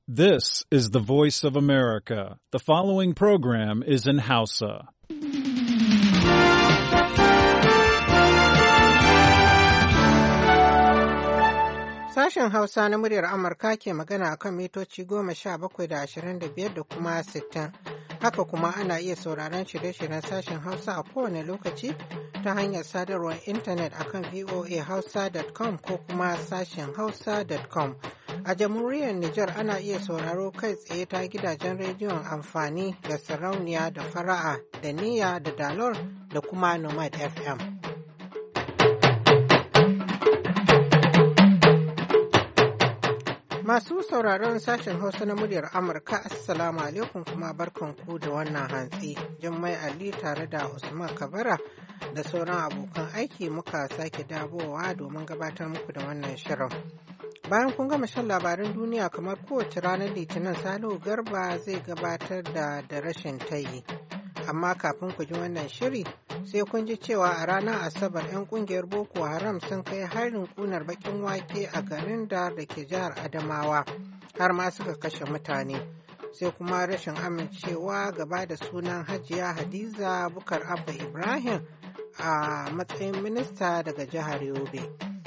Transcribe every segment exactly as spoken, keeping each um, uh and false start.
This is the voice of America. The following program is in Hausa. Sashen Hausa na muryar Amurka ke magana a kan mitoci goma sha bakwai da ashirin da biyar da kuma sittin. Haka kuma ana iya sauraron shirye-shiryen sashen Hausa a kowane lokaci ta hanyar sadarwar intanet a kan voa hausa dot com ko kuma sashen hausa dot com. A jamhuriyar Nijar ana iya sauraro kai tsaye ta gidajen rediyon amfani da sarauniya da fara'a da niyya da dalor da kuma nomad F M. Masu sauraron sashen Hausa na muryar Amurka, Assalamu alaikum kuma barkanku da wannan hantsi. Jummai Ali tare da Usman Kabara da sauran abokan aiki muka sake dawowa domin gabatar muku da wannan shirin. Bayan kun gama shan labarin duniya kamar kowace ranar Litinin, Salihu Garba zai gabatar da da rashin tayi. Amma kafin ku ji wannan shiri, sai kun ji cewa a ranar Asabar 'yan kungiyar Boko Haram sun kai harin kunar bakin wake a garin da da ke jihar Adamawa, har ma suka kashe mutane. Sai kuma rashin amincewa gaba da sunan Hajiya Hadiza Bukar Abba Ibrahim a matsayin minista daga jihar Yobe.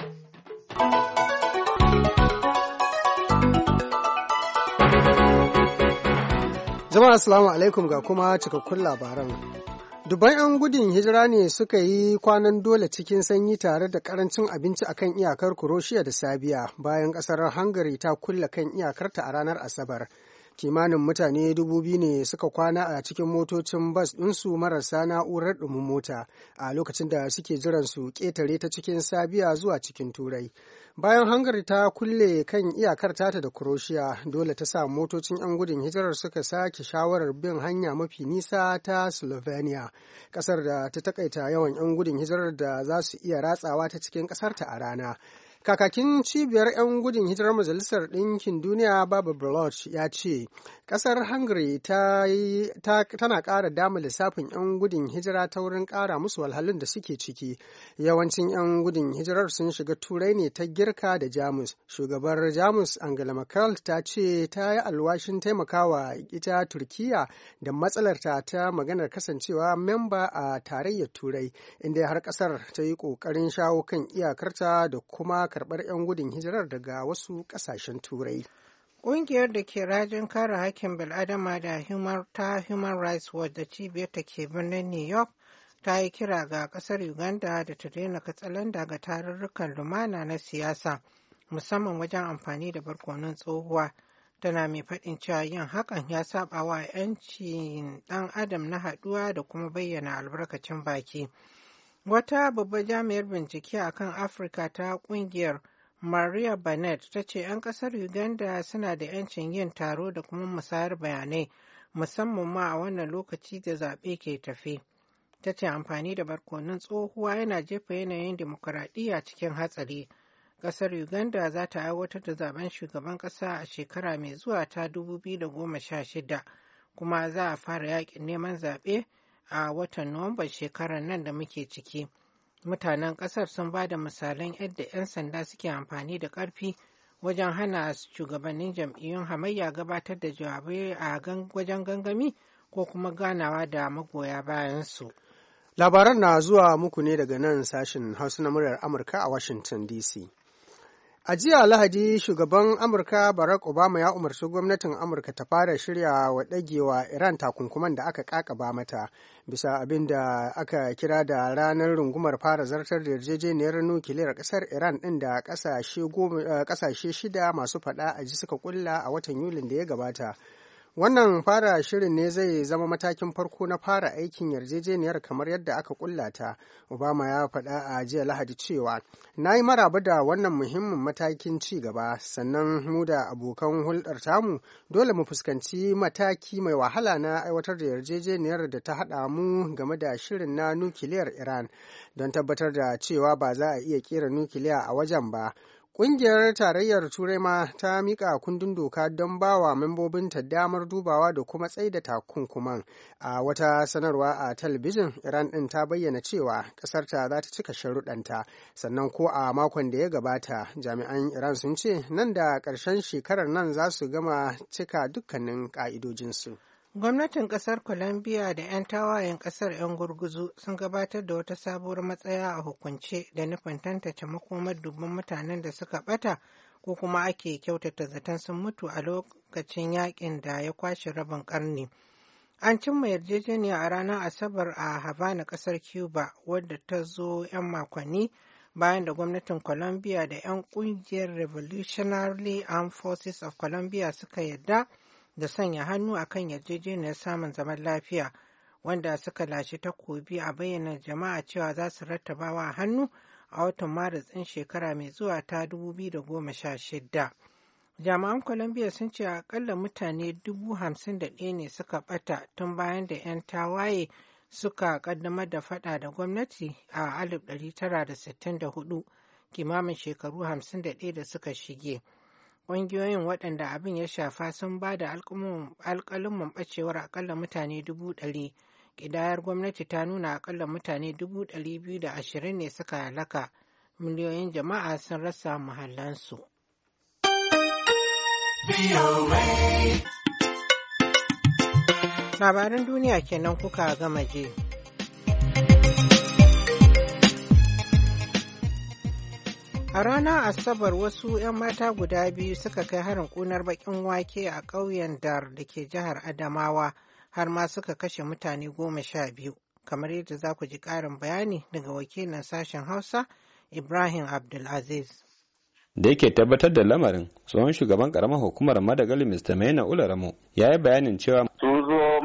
Jama'a assalamu alaikum ga kuma cikakkun labaran. Dubban 'yan gudun hijira ne suka yi kwanan dole cikin sanyi tare da karancin abinci akan iyakar Kuroshiya da Sabiya bayan kasar Hungary ta kulle kan iyakarta a ranar Asabar. Kimanin mutane dubu biyu ne suka kwana a cikin motocin bas ɗinsu marasa na'urar ɗumin mota a lokacin da suke jiran su ƙetare ta cikin Sabiya zuwa cikin Turai. Bayan Hungary ta kulle kan iyakar tata da Croatia, dole ta sa motocin 'yan gudun hijirar suka sake shawarar bin hanya mafi nisa ta Slovenia, ƙasar da ta takaita yawan 'yan gudun hijirar da za su iya ratsawa ta cikin ƙasarta a rana. Kakakin cibiyar 'yan gudun hijirar Majalisar Ɗinkin Duniya Baba Baloch ya ce, ƙasar Hungary ta ta, tana ƙara dama lissafin 'yan gudun hijira ta wurin ƙara musu walhalun da suke ciki. Yawancin 'yan gudun hijirar sun shiga Turai ne ta Girka da Jamus. Shugabar Jamus Angela Merkel ta ce ta yi alwashin taimakawa ita Turkiyya da matsalarta ta maganar kasancewa memba a tarayyar Turai, inda har ƙasar ta yi ƙoƙarin shawo kan iyakarta da kuma karɓar 'yan gudun hijirar daga wasu ƙasashen Turai. Ƙungiyar da ke rajin kare haƙƙin bil'adama da human, ta Human Rights Watch da cibiyar ta ke birnin New York ta yi kira ga ƙasar Uganda da ta daina katsalanda ga tarurrukan lumana na siyasa, musamman wajen amfani da barkonon tsohuwa. Tana mai faɗin cewa yin hakan ya saba wa 'yancin ɗan adam na haɗuwa da kuma bayyana albarkacin baki. Wata babbar jami'ar bincike a kan Afirka ta ƙungiyar Maria Barnett ta ce 'yan ƙasar Uganda suna da 'yancin yin taro da kuma musayar bayanai, musamman ma a wannan lokaci da zaɓe ke tafe. Ta ce amfani da barkonon tsohuwa yana jefa yanayin dimokuraɗiyya cikin hatsari. Ƙasar Uganda za ta aiwatar da zaben shugaban ƙasa a shekara mai zuwa ta dubu biyu da goma sha shida, kuma za a fara yaƙin neman zaɓe a watan Nuwamban shekarar nan da muke ciki. Mutanen ƙasar sun ba da misalan yadda 'yan sanda suke amfani da ƙarfi wajen hana shugabannin jam'iyyun hamayya gabatar da jawabai a wajen gangami ko kuma ganawa da magoya bayansu. Labaran na zuwa muku ne daga nan sashen Hausa na muryar Amurka a Washington D C. A jiya Lahadi, shugaban Amurka Barack Obama ya umarci gwamnatin Amurka ta fara shirya wa ɗagewa Iran takunkuman da aka ƙaƙaba mata, bisa abin da aka kira da ranar rungumar fara zartar da yarjejeniyar nukiliyar ƙasar Iran ɗin da ƙasashe shida masu faɗa a ji suka ƙulla a watan Yulin da ya gabata. Wannan fara shirin ne zai zama matakin farko na fara aikin yarjejeniyar kamar yadda aka kulla ta. Obama ya faɗa a jiya Lahadi cewa, "Na yi maraba da wannan muhimmin matakin ci gaba, sannan mu da abokan hulɗar tamu dole mu fuskanci mataki mai wahala na aiwatar da yarjejeniyar da ta haɗa mu game da shirin na nukiliyar Iran don tabbatar da cewa ba za a iya ƙera nukiliya a wajen ba. Ƙungiyar Tarayyar Turai ma ta miƙa kundin doka don ba wa membobinta damar dubawa da kuma tsaida takunkuman. A wata sanarwa a talabijin, Iran ɗin ta bayyana cewa ƙasarta za ta cika sharuɗanta. Sannan ko a makon da ya gabata, jami'an Iran sun ce nan da ƙarshen shekarar nan za su gama cika dukkanin ƙa'idojinsu. Gwamnatin ƙasar Colombia da 'yan tawayen ƙasar 'yan gurguzu sun gabatar da wata sabuwar matsaya a hukunce da nufin tantance makomar dubban mutanen da suka ɓata ko kuma ake kyautata zaton sun mutu a lokacin yakin da ya kwashe rabin ƙarni. An cimma yarjejeniya a ranar Asabar a Havana, ƙasar Cuba, wadda ta zo 'yan makonni bayan da gwamnatin Colombia da 'yan ƙungiyar Revolutionary Armed Forces of Colombia suka yarda da sanya hannu a kan yarjejeniyar samun zaman lafiya, wanda suka lashe takobi a bayyana jama'a cewa za su rattabawa hannu a watan Maris ɗin shekara mai zuwa ta dubu biyu da goma sha shida. Jami'an Colombia sun ce akalla mutane dubu hamsin da ɗaya ne suka ɓata tun bayan da 'yan tawaye suka ƙaddamar da faɗa da gwamnati a alif ɗari tara da sittin da hudu, kimamin shekaru hamsin da ɗaya da suka shige. Ƙungiyoyin waɗanda abin ya shafa sun ba da alƙalin ɓacewar akalla mutane dubu ɗari. Ƙidayar gwamnati ta nuna akalla mutane dubu ɗari biyu da ashirin ne suka halaka. Miliyoyin jama'a sun rasa muhallansu. Labaran duniya kenan kuka gama je. A ranar Asabar wasu 'yan mata guda biyu suka kai harin ƙunar baƙin wake a ƙauyen Dar da ke jihar Adamawa, har ma suka kashe mutane goma sha biyu. Kamar yadda za ku ji ƙarin bayani daga wakilin sashen Hausa, Ibrahim Abdulaziz. Da yake tabbatar da lamarin, tsohon shugaban ƙaramar hukumar Madagali Mister Maina Ularamo ya yi bayanin cewa sun zo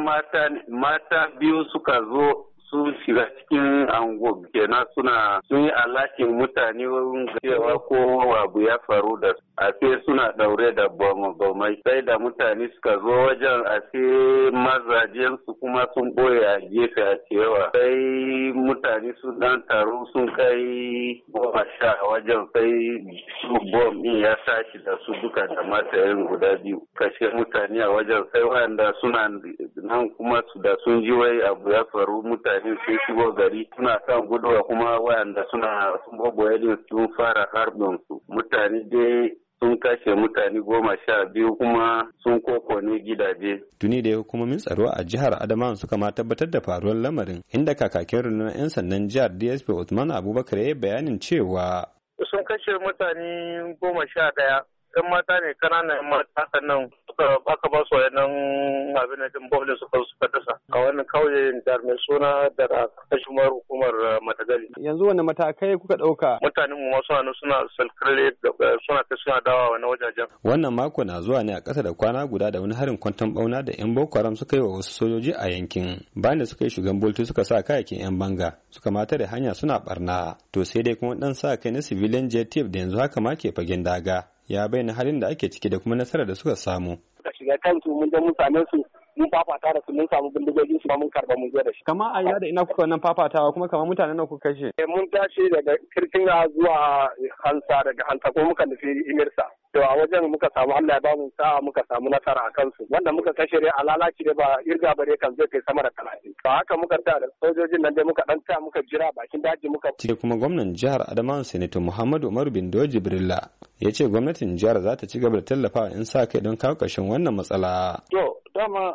mata biyu suka zo sun shiga cikin ango kenan suna sun yi alakin mutane wurin cewa ko abu ya faru da a sai suna daure da bomai sai da mutane suka zo wajen a sai mazajen su kuma sun boye a gefe a cewa sai mutane sun dan taru sun kai goma sha a wajen sai su bom din ya tashi da su duka da matayen guda biyu kashe mutane a wajen sai wanda suna nan kuma su da sun ji wai abu ya faru mutane sun shigo gari suna kan guduwa kuma wayanda suna sun boboye din sun fara harbin su mutane dai sun kashe mutane goma sha biyu kuma sun kokone gidaje. Tuni da hukumomin tsaro a jihar Adamawa suka ma tabbatar da faruwar lamarin inda kakakin rundunar 'yan sandan jihar D S P Usman Abubakar ya yi bayanin cewa sun kashe mutane goma sha ɗaya. ‘Yan mata ne kananan mata sannan suka aka ba su wayannan abin da bombin suka suka dasa a wannan kauye da mai suna da kashimar hukumar Madagali. Yanzu wani matakai kuka ɗauka? Mutanen mu wasu hannu suna salkirle suna kai suna dawa wani wajajen. Wannan mako na zuwa ne a ƙasa da kwana guda da wani harin kwanton ɓauna da 'yan Boko Haram suka yi wa wasu sojoji a yankin. Bayan da suka yi shugan boltu suka sa kayakin 'yan banga suka mata da hanya suna barna. To sai dai kuma ɗan sa kai na civilian J T F da yanzu haka ma ke fagen daga. Ya bayyana halin da ake ciki da kuma nasarar da suka samu. Da shiga kansu mun da mun same su mun fafata da su mun samu bindigogin su mun karba mun zo da shi. Kama a ina da ina kuka wannan fafatawa kuma kamar mutanen nan kuka kashe. Mun tashi daga Kirkina zuwa Hansa daga Hansa ko muka nufi Imirsa. To a wajen muka samu Allah ya bamu sa'a muka samu nasara a kansu wanda muka kashe dai a lalaci da ba irga bare kan zai kai sama da talatin. Ba haka muka ta da sojojin nan dai muka dan ta muka jira bakin daji muka. Cike kuma gwamnan jihar Adamawa Senator Muhammadu Umar Bindo Jibrilla ya ce gwamnatin jihar za ta ci gaba da tallafawa in sa kai don kawo ƙarshen wannan matsala. To dama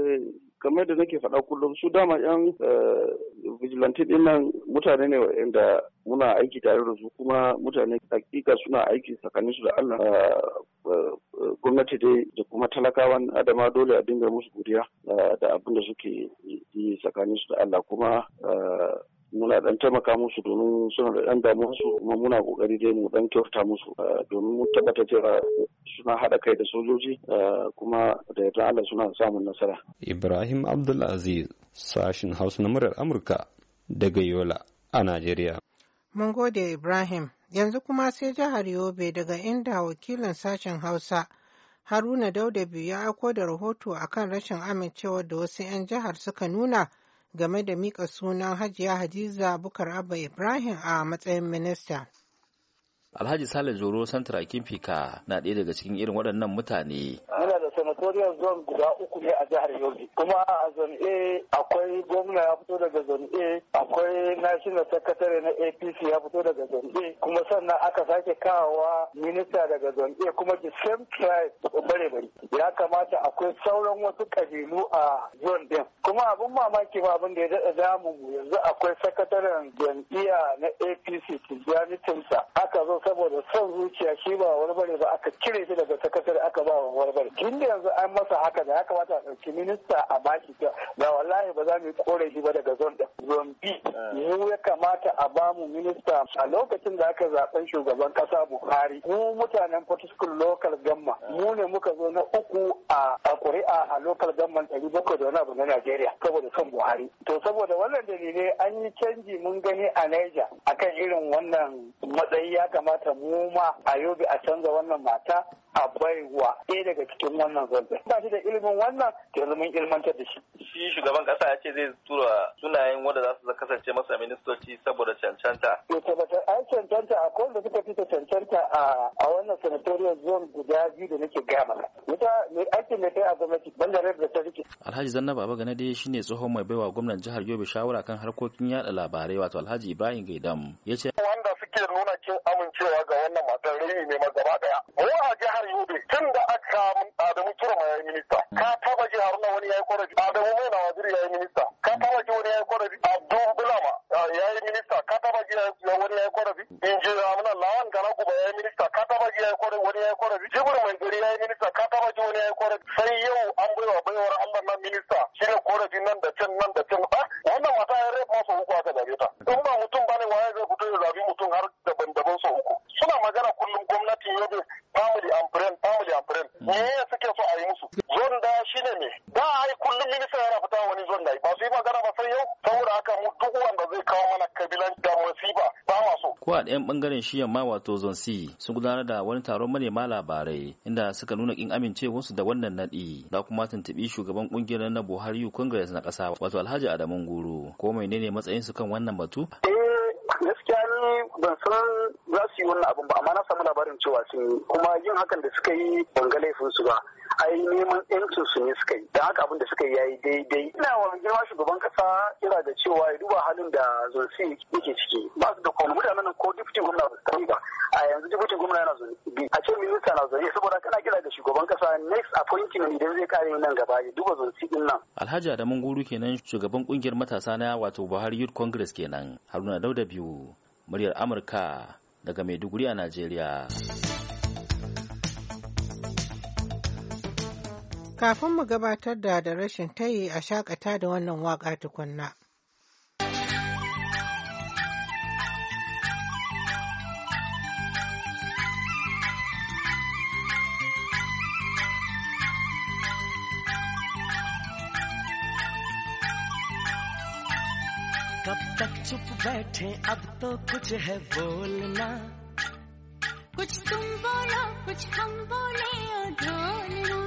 kamar da nake faɗa kullum su dama yan vigilante din nan mutane ne wanda muna aiki tare da su kuma mutane hakika suna aiki tsakanin su da Allah gwamnati dai da kuma talakawan adama dole a dinga musu godiya da abin da suke yi tsakanin su da Allah kuma muna dan taimaka musu domin suna da dan damuwar su kuma muna kokari dai mu dan kyauta musu domin mu tabbata cewa suna hada kai da sojoji kuma da yarda Allah suna samun nasara. Ibrahim Abdulaziz sashin Hausa na murar Amurka daga Yola a Najeriya. Mun gode Ibrahim. Yanzu kuma sai jihar Yobe daga inda wakilin sashen Hausa Haruna Daudabi ya aiko da rahoto akan rashin amincewa da wasu 'yan jihar suka nuna game da mika sunan Hajiya Hadiza Bukar Abba Ibrahim a matsayin minista. Alhaji Sale Zoro Santra Kimfika na ɗaya daga cikin irin waɗannan mutane. Muna da senatorial zone guda uku ne a jihar Yobe. Kuma a zone A akwai gwamna ya fito daga zone A, akwai national secretary na A P C ya fito daga zone A, kuma sannan aka sake kawowa minista daga zone A, kuma the same tribe bare bare. Ya kamata akwai sauran wasu kabilu a zone din. Kuma abin mamaki ba abin da ya daɗa damu mu yanzu akwai sakataren jam'iyya na A P C Tijjani Timsa. Aka zo saboda son zuciya shi ba warbare ba aka cire shi daga sakatare aka ba wa warbare. Tun da yanzu an masa haka da ya kamata a ɗauki minista a baki da wallahi ba za mu yi korafi ba daga zone ɗin. Zone B mu ya kamata a ba mu minista a lokacin da aka zaben shugaban kasa Buhari. Mu mutanen Potiskum local gamma mu ne muka zo na uku a ƙuri'a a local gamman ɗari bakwai da wani abu na Najeriya saboda son Buhari. To saboda wannan dalilai an yi canji mun gani a Niger akan irin wannan matsayi ya kamata mu ma a Yobe a canza wannan mata a baiwa ɗaya daga cikin wannan zance. Ba shi da ilimin wannan yanzu mun ilmantar da shi. Shi shugaban kasa ya ce zai tura sunayen wanda za su kasance masa ministoci saboda cancanta. To tabbatar an cancanta a kowanne suka fita cancanta a wannan senatorial zone guda biyu da nake gaya maka. Ita mai aikin da ta yi a gwamnati banda rai da ta rike. Alhaji Zanna Baba Gana dai shine tsohon mai baiwa gwamnan jihar Yobe shawara kan harkokin yada labarai wato Alhaji Ibrahim Gaidam ya ce wanda suke nuna kin amincewa ga wannan matar rai ne ma gaba daya. Mu a jihar Yobe tun da aka Adamu Turma yayi minista. Ka taba ji Haruna wani yayi korafi. Adamu Mai na waziri yayi minista. Ka taba ji wani yayi korafi. Abdul Bulama yayi minista. Ka taba ji wani yayi korafi. Inji Amina Lawan Galaguba yayi minista. Ka taba ji yayi korafi wani yayi korafi. Jibril Mai Gari yayi minista. Ka taba ji wani yayi korafi. Sai yau an baiwa baiwar Allah nan minista. Shine korafi nan da can nan da can. Wannan mata ya rai masa uku aka zabe ta. In ba mutum bane waye zai fito ya zabi mutum har daban-daban sau uku. Suna magana kullum gwamnatin Yobe family and friend family and friend. Me ya suke so a yi musu? Zon da shine ne. Da ai kullum minista yana fita wani zon da ba su yi magana ba sai yau. Saboda haka mu duk wanda zai kawo mana kabilan da masifa ba ma so. Ko a ɗayan bangaren shi yamma wato zone C sun gudanar da wani taron manema labarai inda suka nuna kin amincewarsu da wannan nadi da kuma tuntubi shugaban kungiyar na Buhari Youth Congress na ƙasa wato Alhaji Adamu Guru. Ko menene matsayin su kan wannan batu? Gaskiya ni ban san za su yi wannan abin ba amma na samu labarin cewa sun yi kuma yin hakan da suka yi ban ga laifin su ba ai neman yancin su ne suka yi dan haka abin da suka yi yayi daidai. Ina wa girma shugaban kasa kira da cewa ya duba halin da zonsi yake ciki ba su da kuma mutanen ko deputy gwamna ba su tafi ba a yanzu deputy gwamna yana zonsi a ce minista na zonsi saboda kana kira da shugaban kasa next appointment idan zai kare nan gaba ya duba zonsi din nan. Alhaji Adamu Guru kenan shugaban kungiyar matasa na wato Buhari Youth Congress kenan. Haruna Dauda biyu muryar Amurka daga Maiduguri a Najeriya. Kafin mu gabatar da da rashin tayi a shakata da wannan waka tukunna. कब तक चुप बैठे अब तो कुछ है बोलना कुछ तुम बोलो कुछ हम बोले और ढोलना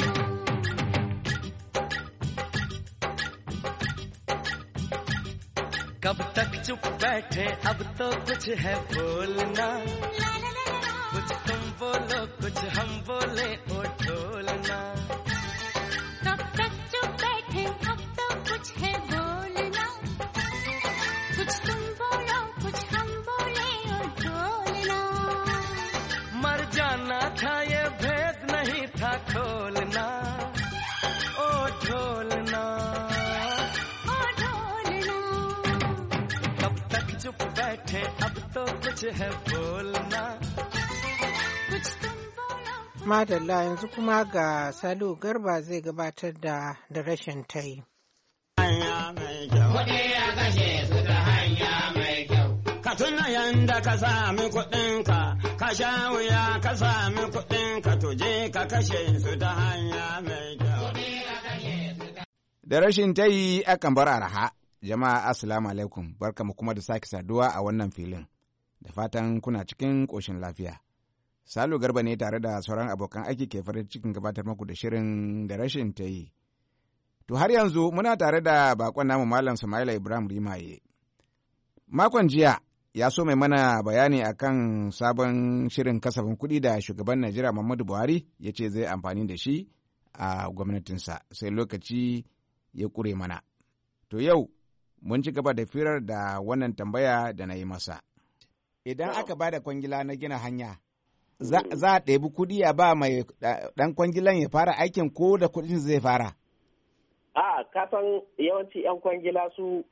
कब तक चुप बैठे अब तो कुछ है बोलना कुछ तुम बोलो कुछ हम बोले और ढोलना कब तक चुप बैठे अब तो कुछ है बोलना कुछ तुम बोलो कुछ हम बोले और ढोलना मर जाना था ये भेद नहीं था खोलना ओ ढोलना ओ ढोलना कब तक चुप बैठे अब तो कुछ है बोलना कुछ तुम बोलो. Madalla yanzu kuma ga Salu Garba zai gabatar da da rashin tayi. Kuɗi a kashe su ta hanya mai kyau. Ka tuna yanda ka sami kuɗinka, ka sha wuya ka sami kuɗinka, to je ka kashe su ta hanya mai kyau. Da rashin tayi akan bar araha. Jama'a assalamu alaikum, barkamu kuma da sake saduwa a wannan filin. Da fatan kuna cikin ƙoshin lafiya. Salu Garba ne tare da sauran abokan aiki ke farin cikin gabatar muku da shirin da rashin ta yi. To har yanzu muna tare da bakon namu Malam Sumaila Ibrahim Rimaye. Makon jiya ya so mai mana bayani akan sabon shirin kasafin kuɗi da shugaban Najeriya Muhammadu Buhari ya ce zai amfani da shi a gwamnatinsa, sai lokaci ya ƙure mana. To yau mun ci gaba da firar da wannan tambaya da na yi masa. Idan aka ba da kwangila na gina hanya, za a ɗebi kuɗi a ba mai ɗan kwangilan ya fara aikin ko da kuɗin zai fara? A kasan yawanci 'yan kwangila su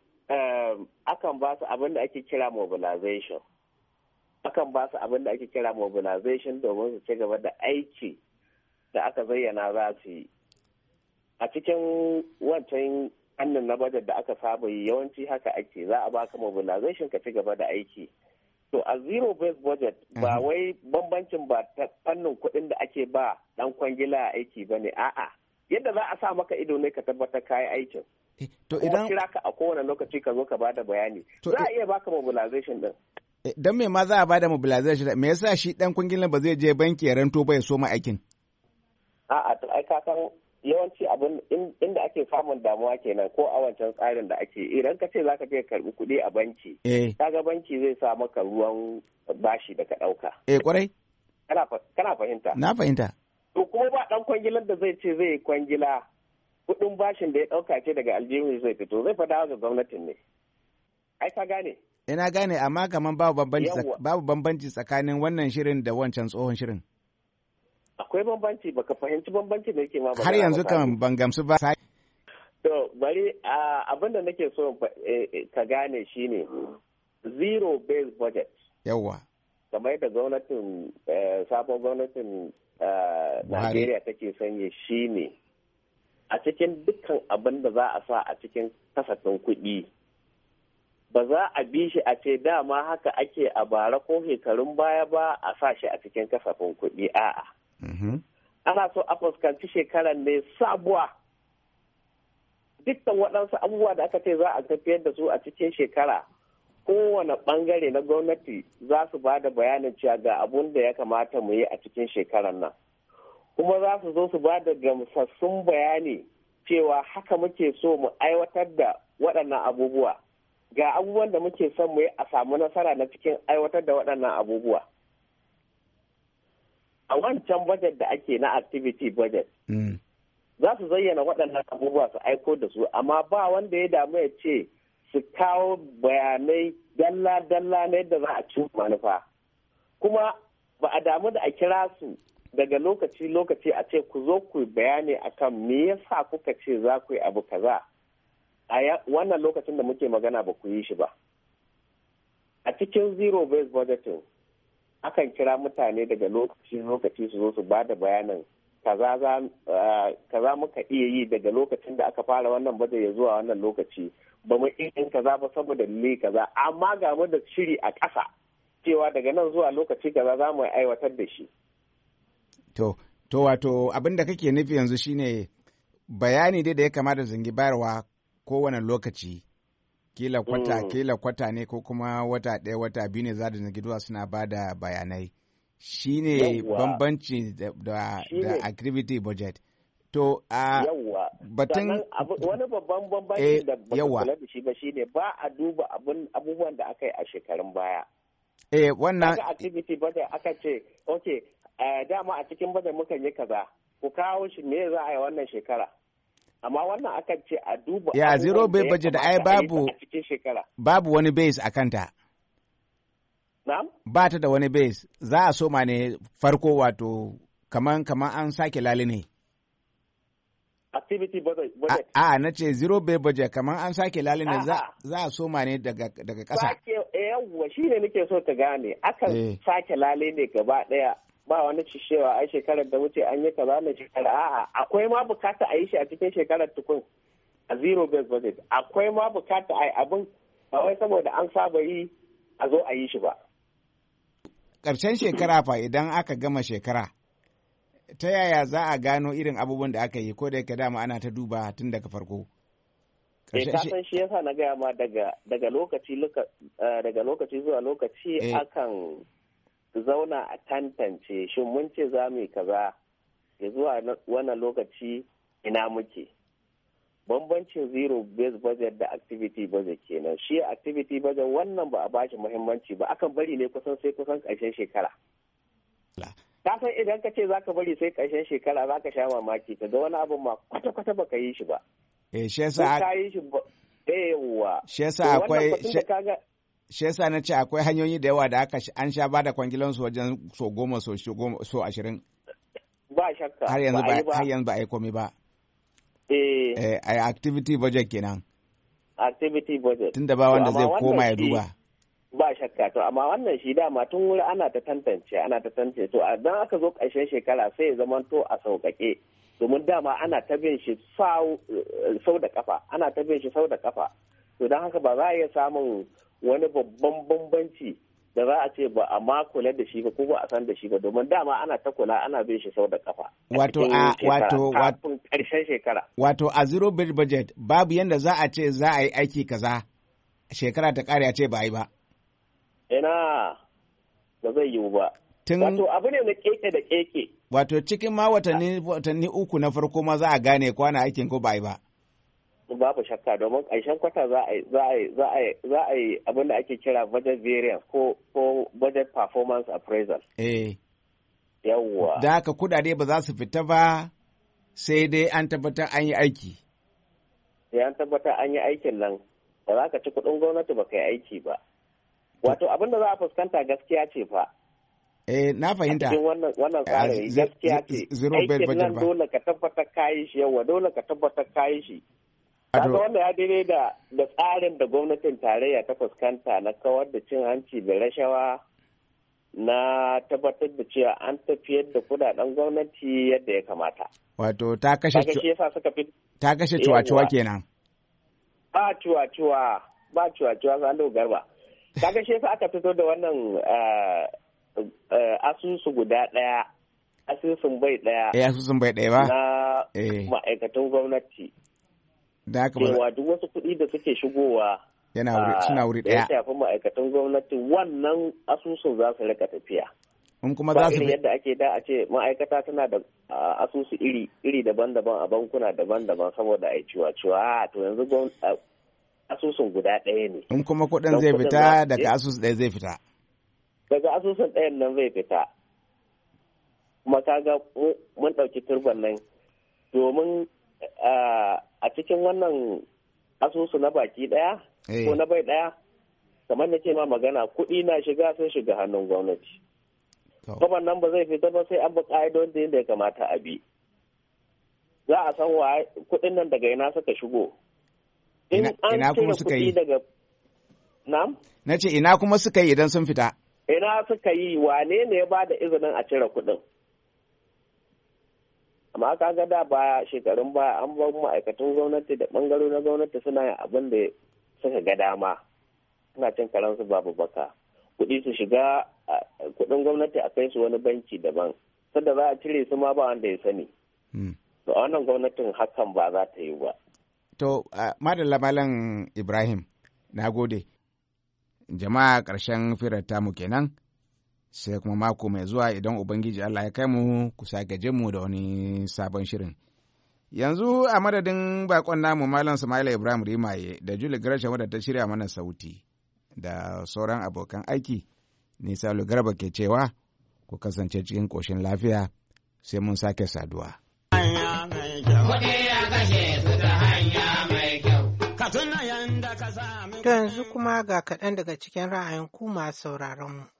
akan ba su abin da ake kira mobilization. Akan ba su abin da ake kira mobilization domin su ci gaba da aiki da aka zayyana za su yi. A cikin wancan hannun na bajet da aka saba yi yawanci haka ake, za a baka mobilization ka ci gaba da aiki. To a zero based budget ba wai bambancin ba ta fannin kuɗin da ake ba ɗan kwangila aiki ba ne, a'a yadda za a sa maka ido ne ka tabbatar kayi aikin. To idan kira ka a kowane lokaci ka zo ka bada bayani, za a iya baka mobilization din. Don me ma za a bada mobilization, me yasa shi ɗan kwangila ba zai je banki ya ranto ba ya soma aikin? A'a to ai ka san yawanci abin inda ake samun damuwa kenan ko a wancan tsarin da ake idan ka ce zaka je karbi kuɗi a banki kaga banki zai sa maka ruwan bashi da ka ɗauka. Eh kwarai. Kana fahimta? Na fahimta. To kuma ba ɗan kwangilar da zai ce zai kwangila kuɗin bashin da ya ɗauka ce daga aljihu zai fito zai fada ga gwamnatin ne. Ai ka gane? Ina gane amma kaman babu bambanci babu bambanci tsakanin wannan shirin da wancan tsohon shirin. Akwai bambanci baka fahimci bambanci da yake ma ba. Har yanzu kan ban gamsu ba. To bari abin da nake so ka gane shine zero based budget. Yawwa. Kamar yadda gwamnatin sabon gwamnatin Najeriya take sanye shine a cikin dukkan abin da za a sa a cikin kasafin kuɗi ba za a bi shi a ce dama haka ake a bara ko shekarun baya ba a sa shi a cikin kasafin kuɗi a'a. Ana so a fuskanci shekarar ne sabuwa dukkan waɗansu abubuwa da aka ce za a tafiyar da su a cikin shekara kowane ɓangare na gwamnati za su ba da bayanin cewa ga abun da ya kamata mu yi a cikin shekarar nan kuma za su zo su ba da gamsassun bayani cewa haka muke so mu aiwatar da waɗannan abubuwa ga abubuwan da muke son mu yi a samu nasara na cikin aiwatar da waɗannan abubuwa. A wancan budget da ake na activity budget, mm. za su zayyana waɗannan abubuwa su aiko da su, amma ba wanda ya damu ya ce su kawo bayanai dalla-dalla na yadda za a ci manufa. Kuma ba a damu da a kira su daga lokaci-lokaci a ce ku zo ku bayani akan me yasa kuka ce za ku yi abu kaza. A wannan lokacin da muke magana ba ku yi shi ba. A cikin zero-based budgeting, akan kira mutane daga lokaci-lokaci su zo su ba da bayanin kaza muka iya yi daga lokacin da aka fara wannan baje ya zuwa wannan lokaci ba mu iya kaza ba saboda dalili kaza amma ga mu da shiri a ƙasa cewa daga nan zuwa lokaci kaza za mu aiwatar da shi. To, to wato abin da kake nufi yanzu shine bayani dai da ya kamata zangi bayarwa kowane lokaci kila kwata mm. kila kwata ne ko kuma wata ɗaya wata biyu ne za da giduwa suna ba da bayanai shine bambanci da, da, da activity budget to a uh, batun wani babban bambanci eh, da ba kula da shi ba shine ba a duba abubuwan da aka yi a shekarun baya eh wannan daga activity budget aka ce okay uh, dama a cikin budget mukan yi kaza ku kawo shi me za a yi wannan shekara amma wannan akan ce a duba ya zero base budget ai babu babu wani base a kanta na'am ba ta da wani base za a soma ne farko wato kaman kaman an sake lali ne activity budget a a na ce zero base budget kaman an sake lali ne za za a soma ne daga daga ƙasa sake yawwa shine nake so ta gane akan eh. sake lali ne gaba daya ba wani cishewa ai shekarar da wuce an yi kaza na shekara a'a akwai ma bukata a yi shi a cikin shekarar tukun a zero based budget akwai ma bukata a yi abin ba wai saboda an saba yi a zo a yi shi ba. Ƙarshen shekara fa idan aka gama shekara ta yaya za a gano irin abubuwan da aka yi ko da yake dama ana ta duba tun daga farko. Eh ka san shi yasa na gaya ma daga daga lokaci daga lokaci zuwa lokaci eh. akan zauna a tantance shin mun ce za mu yi kaza ya zuwa wannan lokaci ina muke bambancin zero based budget da activity budget kenan. Shi activity budget wannan ba a bashi muhimmanci ba, akan bari ne kusan sai kusan ƙarshen shekara. Ka san idan ka ce za ka bari sai ƙarshen shekara za ka sha mamaki ka ga wani abin ma kwata-kwata ba ka yi shi ba. Eh shi yasa ka yi shi ba. Yawwa. Shi yasa akwai shi yasa na ce akwai hanyoyi da yawa da aka an sha bada kwangilan su wajen so goma so goma so ashirin. Ba shakka. Har yanzu ba har yanzu ba a yi komai ba. Eh. Eh activity budget kenan. Activity budget. Tunda ba wanda zai koma ya duba. Ba shakka to amma wannan shi dama tun wuri ana ta tantance ana ta tantance to dan aka zo ƙarshen shekara sai ya zama to a sauƙaƙe domin dama ana ta bin shi sau da kafa ana ta bin shi sau da kafa to don haka ba za a iya samun wani babban bambanci da za a ce ba a ma kula da shi ba ko ba a san da shi ba domin dama ana ta kula ana bin shi sau da kafa wato a wato kafin ƙarshen shekara wato a zero based budget babu yanda za a ce za a yi aiki kaza shekara ta ƙare a ce ba a yi ba. Ina ba zai yiwu ba. Wato abu ne na keke da keke. Wato cikin ma watanni watanni uku na farko ma za a gane kwana aikin ko ba yi ba. Babu shakka domin ƙarshen kwata za a za a za a za a yi abin da ake kira budget variance ko ko budget performance appraisal. Eh. Yawwa. Da haka kudade ba za su fita ba sai dai an tabbatar an yi aiki. Sai an tabbatar an yi aikin nan ba za ka ci kuɗin gwamnati ba kai aiki ba. Wato abin da za a fuskanta gaskiya ce fa. Eh na fahimta. Cikin wannan wannan tsarin gaskiya ce. Aikin nan dole ka tabbatar kayi shi yawa dole ka tabbatar kayi shi. Kaga wanda ya daidai da da tsarin da gwamnatin tarayya ta fuskanta na kawar da cin hanci da rashawa na tabbatar da cewa an tafiyar da kudaden gwamnati yadda ya kamata. Wato ta kashe ta kashe cuwa-cuwa kenan. Ba cuwa-cuwa ba cuwa-cuwa Salihu Garba. Kaga shi yasa aka fito da wannan asusu guda ɗaya, asusun bai ɗaya. Eh asusun bai ɗaya ba? Na ma'aikatan gwamnati. Da haka ba. Cewa duk wasu kuɗi da suke shigowa. Yana wuri suna wuri ɗaya. Ya shafi ma'aikatan gwamnati wannan asusun za su rika tafiya. In kuma za su. Ba yadda ake da a ce ma'aikata tana da asusu iri iri daban-daban a bankuna daban-daban saboda a yi ciwa-ciwa. To yanzu asusun guda ɗaya ne. In kuma kuɗin zai fita daga asusun ɗaya zai fita. Daga asusun ɗayan nan zai fita. Kuma kaga mun ɗauki turban nan domin a cikin wannan asusu na baki ɗaya ko na bai ɗaya kamar na ce ma magana kuɗi na shiga sun shiga hannun gwamnati. Kuma nan ba zai fita ba sai an bi ƙa'idodin da ya kamata a bi. Za a san wa kuɗin nan daga ina suka shigo. Ina, ina kuma suka yi daga Na'am? Na ce ina kuma suka yi idan sun fita? Ina suka yi wane ne ya ba da izinin a cire kuɗin? Amma ka ga da baya shekarun baya an bar ma'aikatan gwamnati da ɓangaro na gwamnati suna yin abin da suka ga dama. Suna cin karansu babu baka. Kuɗi su shiga kuɗin gwamnati a kai su wani banki daban. Sadda za a cire su ma ba wanda ya sani. To a wannan gwamnatin hakan ba za ta yi ba. To, uh, madalla Malam Ibrahim, na gode. Jama'a ƙarshen firar tamu kenan, sai kuma mako mai zuwa idan Ubangiji Allah ya kai mu ku sake jin mu da wani sabon shirin. Yanzu a madadin bakon namu Malam Sama'ila Ibrahim Rimaye da Julie Gresham wadda ta shirya mana sauti da sauran abokan aiki, ni Salu Garba ke cewa ku kasance cikin ƙoshin lafiya sai mun sake saduwa. To yanzu kuma ga kaɗan daga cikin ra'ayin ku masu sauraron mu.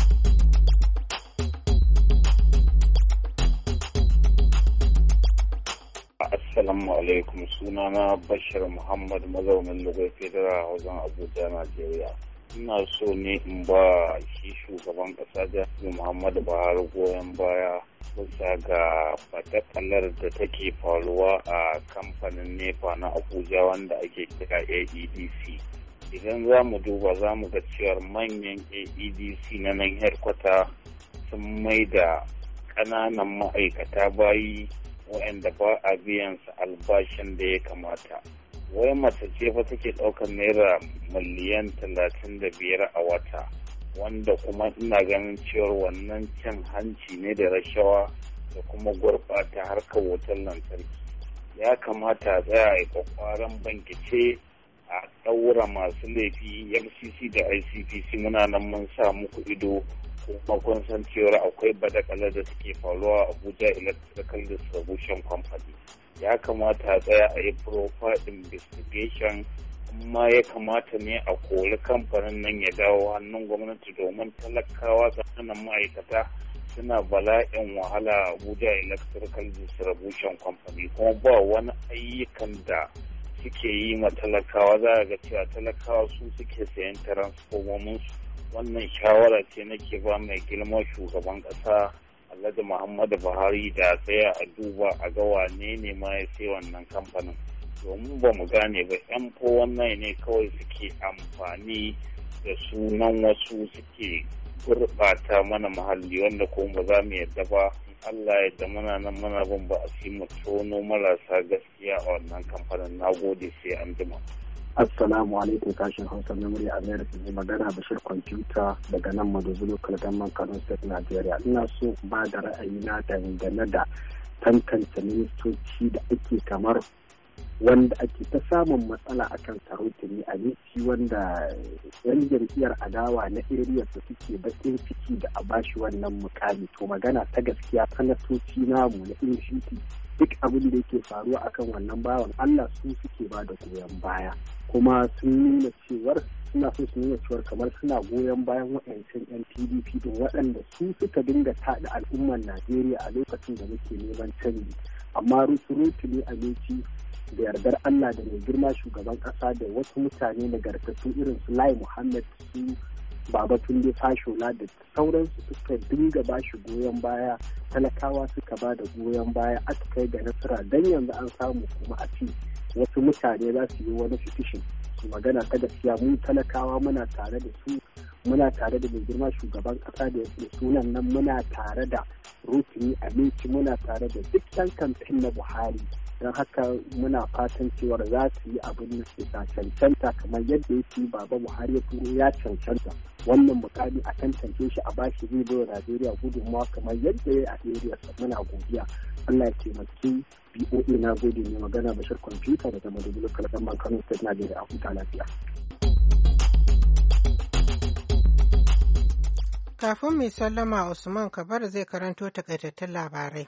Assalamu alaikum, sunana Bashir Muhammad mazaunin Lagos Federal Hausan Abuja, Najeriya. Ina so ne in ba shi shugaban ƙasa Jami'ar Muhammadu Buhari goyon baya bisa ga fatakalar da take faruwa a kamfanin nepa na Abuja wanda ake kira A E D C. Idan za mu duba za mu ga cewar manyan A E D C na nan headquarter sun mai da ƙananan ma'aikata bayi waɗanda ba a biyan su albashin da ya kamata. Wai mace ce fa take ɗaukar naira miliyan talatin da biyar a wata, wanda kuma ina ganin cewar wannan cin hanci ne da rashawa da kuma gurɓata harkar wutar lantarki. ya kamata a tsaya a kwakwaran bankice a ɗaura masu laifi. F C C da I C P C muna nan mun sa muku ido, kuma kun san cewar akwai badakala da suke faruwa a Abuja Electrical Distribution Company. Ya kamata a tsaya a yi proper investigation, amma ya kamata ne a kori kamfanin nan ya dawo hannun gwamnati, domin talakawa tsakanin ma'aikata suna bala'in wahala a Abuja Electrical Distribution Company, kuma ba wani ayyukan da suke yi ma talakawa. Za a ga cewa talakawa su suke sayan transformomin su. Wannan shawara ce nake ba mai girma shugaban ƙasa Alhaji Muhammadu Buhari da tsaya a duba a ga wane ne ma ya sai wannan kamfanin, domin ba mu gane ba yan ko wannan ne kawai suke amfani da sunan wasu suke gurɓata mana muhalli, wanda kuma ba za mu yadda ba. Allah ya da muna nan muna bin ba a fi mu tono marasa gaskiya a wannan kamfanin. Na gode, sai an jima. Assalamu alaikum, kashin Hausa na murya America, mai magana Bashir Kwamfuta daga nan Maduzulu Kalgamman Kano State, Nigeria. Ina so ba da ra'ayina dangane da tantance ministoci da ake kamar wanda ake ta samun matsala akan sarauta a biki, wanda yan jam'iyyar adawa na area su suke bakin ciki da a bashi wannan mukami. To magana ta gaskiya, sanatoci namu na N C P duk abin da yake faruwa akan wannan bawan Allah su suke ba da goyon baya, kuma sun nuna cewar suna so su nuna cewar kamar suna goyon bayan waɗancan yan P D P din waɗanda su suka dinga taɗa al'ummar Najeriya a lokacin da muke neman canji. Amma rutu-rutu ne a meci da yardar Allah da mai girma shugaban ƙasa da wasu mutane nagartattu irin su Lai Muhammad, su Babatunde Fashola da sauransu suka dinga ba shi goyon baya, talakawa suka ba da goyon baya, aka kai ga nasara. Dan yanzu an samu kuma a ci wasu mutane za su yi wani fitishin. Su magana ta gaskiya, mu talakawa muna tare da su, muna tare da mai girma shugaban kasa da sunan nan, muna tare da Rotimi Aminci, muna tare da duk yan kamfen na Buhari. Don haka muna fatan cewar za su yi abin da cancanta kamar yadda yake Baba Buhari ya turo ya cancanta. Wannan mukami a tantance shi a bashi zai bai wa Najeriya gudunmawa kamar yadda ya yi a area. Muna godiya. Allah ya taimaki B O A. Na gode. Ne magana Bashir Kwamfuta daga Madubulu Kalgamman Kano State, Najeriya. A huta lafiya. Kafin mai sallama, Usman Kabar zai karanto takaitattun labarai.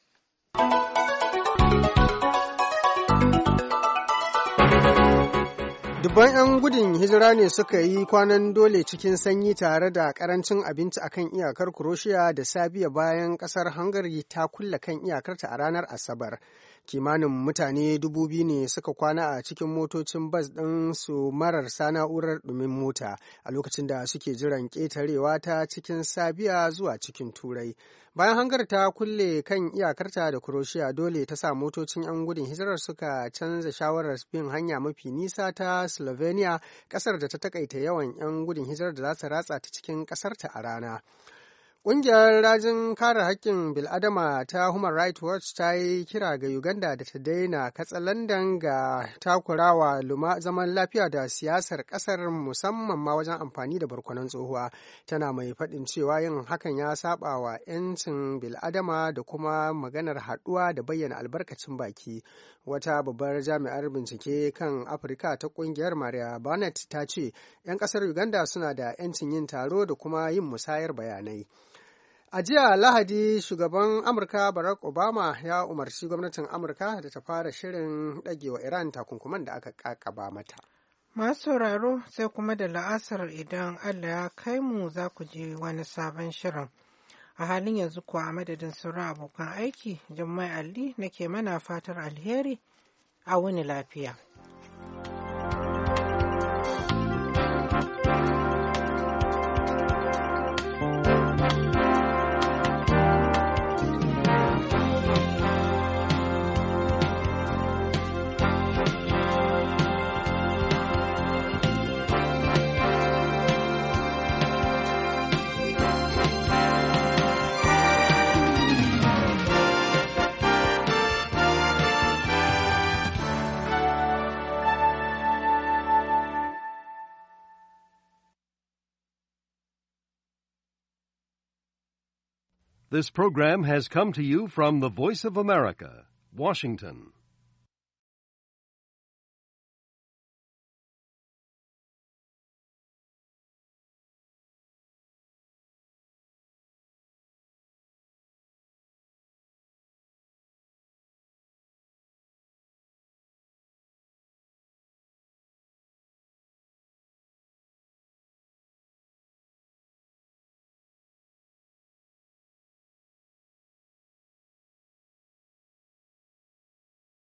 Dubban 'yan gudun hijira ne suka yi kwanan dole cikin sanyi tare da karancin abinci a kan iyakar Croatia da Sabiya bayan kasar Hungary ta kulle kan iyakarta a ranar Asabar. Kimanin mutane dubu biyu ne suka kwana a cikin motocin bas ɗin su mararsa na'urar ɗumin mota a lokacin da suke jiran ƙetarewa ta cikin Sabiya zuwa cikin Turai. Bayan Hungary ta kulle kan iyakarta da Croatia, dole ta sa motocin 'yan gudun hijirar suka canza shawarar bin hanya mafi nisa ta Slovenia, ƙasar da ta takaita yawan 'yan gudun hijirar da za su ratsa ta cikin ƙasarta a rana. Ƙungiyar rajin kare haƙƙin bil'adama ta Human Rights Watch ta yi kira ga Uganda da ta daina katsalandan ga takurawa zaman lafiya da siyasar ƙasar, musamman ma wajen amfani da barkwanon tsohuwa. Tana mai faɗin cewa yin hakan ya saba wa 'yancin bil'adama da kuma maganar haɗuwa da bayyana albarkacin baki. Wata babbar jami'ar bincike kan Afirka ta ƙungiyar Maria Barnett ta ce 'yan ƙasar Uganda suna da 'yancin yin taro da kuma yin musayar bayanai. A jiya Lahadi, shugaban Amurka Barack Obama ya umarci gwamnatin Amurka da ta fara shirin ɗagewa Iran takunkuman da aka ƙaƙaba mata. Masu sauraro, sai kuma da la'asar idan Allah ya kai mu za ku je wani sabon shirin. A halin yanzu kuwa a madadin sauran abokan aiki, Jummai Ali nake mana fatar alheri, a wani lafiya. This program has come to you from the Voice of America, Washington.